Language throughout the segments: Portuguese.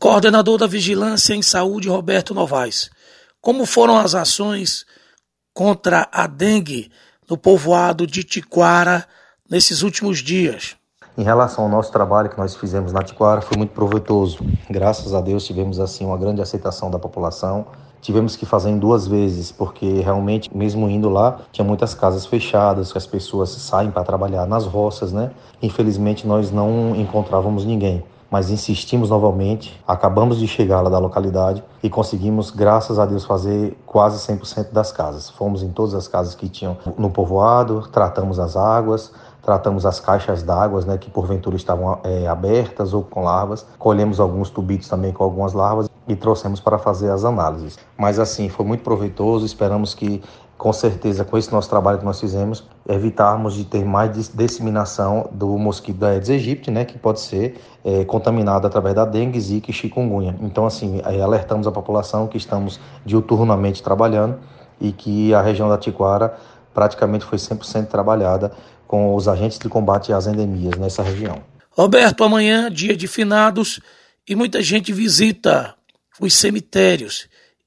Coordenador da Vigilância em Saúde, Roberto Novaes. Como foram as ações contra a dengue no povoado de Tiquara nesses últimos dias? Em relação ao nosso trabalho que nós fizemos na Tiquara, foi muito proveitoso. Graças a Deus tivemos assim uma grande aceitação da população. Tivemos que fazer em 2 vezes, porque realmente, mesmo indo lá, tinha muitas casas fechadas, que as pessoas saem para trabalhar nas roças, né? Infelizmente, nós não encontrávamos ninguém. Mas insistimos novamente, acabamos de chegar lá da localidade e conseguimos, graças a Deus, fazer quase 100% das casas. Fomos em todas as casas que tinham no povoado, tratamos as águas, tratamos as caixas d'água, né, que porventura estavam abertas ou com larvas. Colhemos alguns tubitos também com algumas larvas e trouxemos para fazer as análises. Mas assim, foi muito proveitoso, esperamos que com certeza, com esse nosso trabalho que nós fizemos, evitarmos de ter mais disseminação do mosquito da Aedes aegypti, né, que pode ser contaminado através da dengue, zika e chikungunya. Então, assim, alertamos a população que estamos diuturnamente trabalhando e que a região da Tiquara praticamente foi 100% trabalhada com os agentes de combate às endemias nessa região. Roberto, amanhã, dia de finados, e muita gente visita os cemitérios.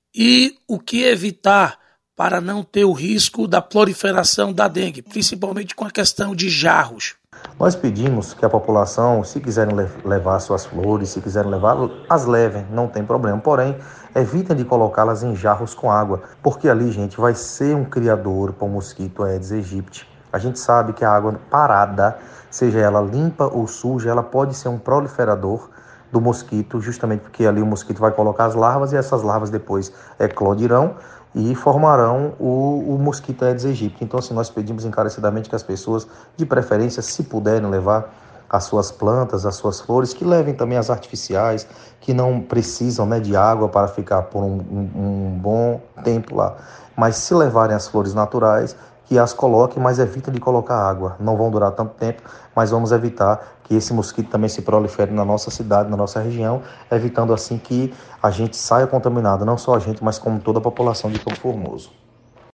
E o que evitar para não ter o risco da proliferação da dengue, principalmente com a questão de jarros? Nós pedimos que a população, se quiserem levar suas flores, se quiserem levar, as levem, não tem problema. Porém, evitem de colocá-las em jarros com água, porque ali, gente, vai ser um criador para o mosquito Aedes aegypti. A gente sabe que a água parada, seja ela limpa ou suja, ela pode ser um proliferador do mosquito, justamente porque ali o mosquito vai colocar as larvas e essas larvas depois eclodirão e formarão o mosquito Aedes aegypti. Então, assim, nós pedimos encarecidamente que as pessoas, de preferência, se puderem levar as suas plantas, as suas flores, que levem também as artificiais, que não precisam, né, de água para ficar por um bom tempo lá. Mas se levarem as flores naturais, que as coloquem, mas evitem de colocar água. Não vão durar tanto tempo, mas vamos evitar que esse mosquito também se prolifere na nossa cidade, na nossa região, evitando assim que a gente saia contaminado, não só a gente, mas como toda a população de Campo Formoso.